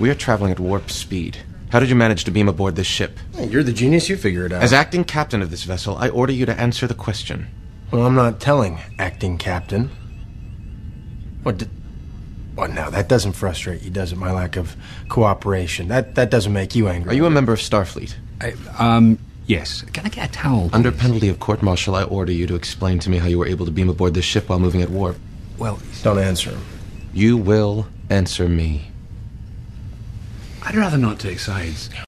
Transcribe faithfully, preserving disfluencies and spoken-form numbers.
We are traveling at warp speed. How did you manage to beam aboard this ship? Hey, you're the genius, you figure it out. As acting captain of this vessel, I order you to answer the question. Well, I'm not telling, acting captain. What did... What now? That doesn't frustrate you, does it? My lack of cooperation. That that doesn't make you angry. Are you a member of Starfleet? I, um, yes. Can I get a towel, please? Under penalty of court-martial, I order you to explain to me how you were able to beam aboard this ship while moving at warp. Well, Don't answer him. You will answer me. I'd rather not take sides.